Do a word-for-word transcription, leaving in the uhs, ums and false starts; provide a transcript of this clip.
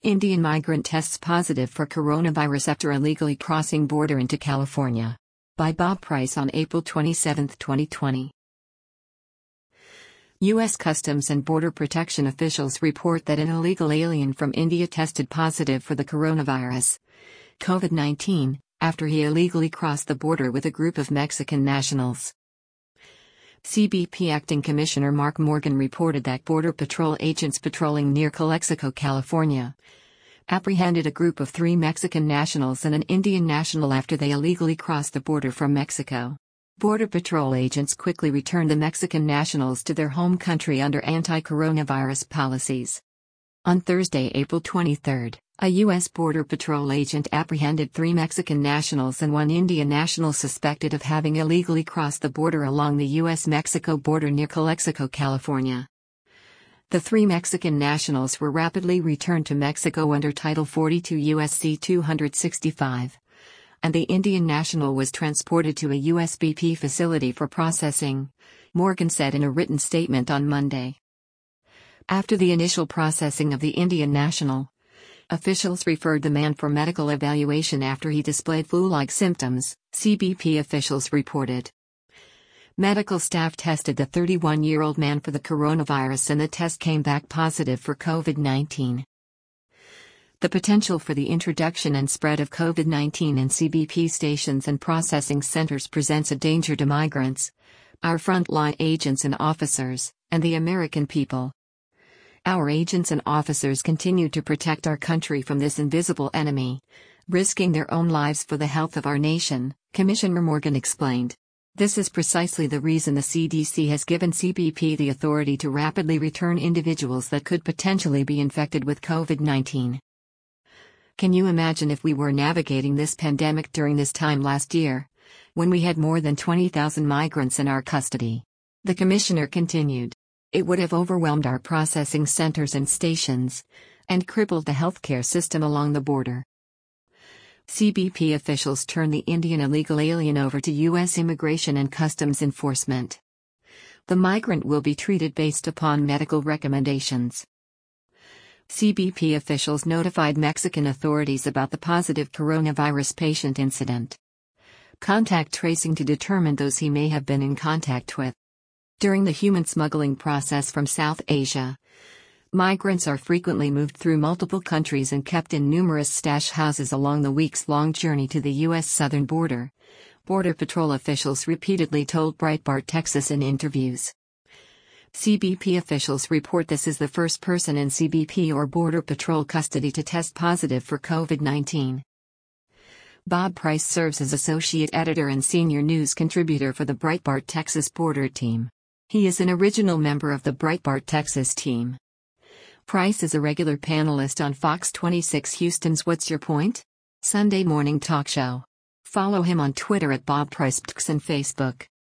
Indian migrant tests positive for coronavirus after illegally crossing border into California. By Bob Price on April twenty-seventh, twenty twenty. U S Customs and Border Protection officials report that an illegal alien from India tested positive for the coronavirus, COVID nineteen, after he illegally crossed the border with a group of Mexican nationals. C B P Acting Commissioner Mark Morgan reported that Border Patrol agents patrolling near Calexico, California, apprehended a group of three Mexican nationals and an Indian national after they illegally crossed the border from Mexico. Border Patrol agents quickly returned the Mexican nationals to their home country under anti-coronavirus policies. On Thursday, April twenty-third, a U S Border Patrol agent apprehended three Mexican nationals and one Indian national suspected of having illegally crossed the border along the U S Mexico border near Calexico, California. The three Mexican nationals were rapidly returned to Mexico under Title forty-two U S C two sixty-five, and the Indian national was transported to a U S B P facility for processing, Morgan said in a written statement on Monday. After the initial processing of the Indian national, officials referred the man for medical evaluation after he displayed flu-like symptoms, C B P officials reported. Medical staff tested the thirty-one-year-old man for the coronavirus and the test came back positive for COVID nineteen. The potential for the introduction and spread of COVID nineteen in C B P stations and processing centers presents a danger to migrants, our frontline agents and officers, and the American people. Our agents and officers continue to protect our country from this invisible enemy, risking their own lives for the health of our nation, Commissioner Morgan explained. This is precisely the reason the C D C has given C B P the authority to rapidly return individuals that could potentially be infected with COVID nineteen. Can you imagine if we were navigating this pandemic during this time last year, when we had more than twenty thousand migrants in our custody? The commissioner continued. It would have overwhelmed our processing centers and stations, and crippled the healthcare system along the border. C B P officials turned the Indian illegal alien over to U S Immigration and Customs Enforcement. The migrant will be treated based upon medical recommendations. C B P officials notified Mexican authorities about the positive coronavirus patient incident. Contact tracing to determine those he may have been in contact with. During the human smuggling process from South Asia, migrants are frequently moved through multiple countries and kept in numerous stash houses along the weeks-long journey to the U S southern border, Border Patrol officials repeatedly told Breitbart Texas in interviews. C B P officials report this is the first person in C B P or Border Patrol custody to test positive for COVID nineteen. Bob Price serves as associate editor and senior news contributor for the Breitbart Texas Border team. He is an original member of the Breitbart Texas team. Price is a regular panelist on Fox twenty-six Houston's What's Your Point? Sunday morning talk show. Follow him on Twitter at Bob Price and Facebook.